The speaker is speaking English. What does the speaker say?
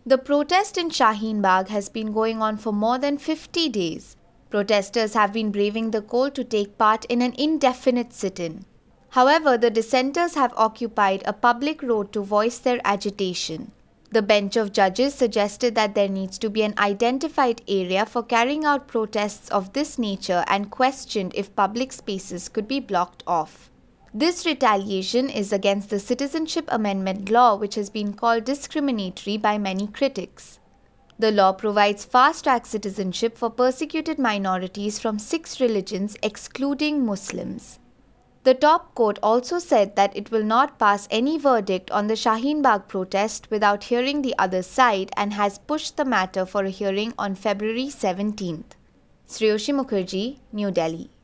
The protest in Shaheen Bagh has been going on for more than 50 days. Protesters have been braving the cold to take part in an indefinite sit-in. However, the dissenters have occupied a public road to voice their agitation. The bench of judges suggested that there needs to be an identified area for carrying out protests of this nature and questioned if public spaces could be blocked off. This retaliation is against the Citizenship Amendment Law, which has been called discriminatory by many critics. The law provides fast-track citizenship for persecuted minorities from 6 religions excluding Muslims. The top court also said that it will not pass any verdict on the Shaheen Bagh protest without hearing the other side and has pushed the matter for a hearing on February 17th. Shreyoshi Mukherjee, New Delhi.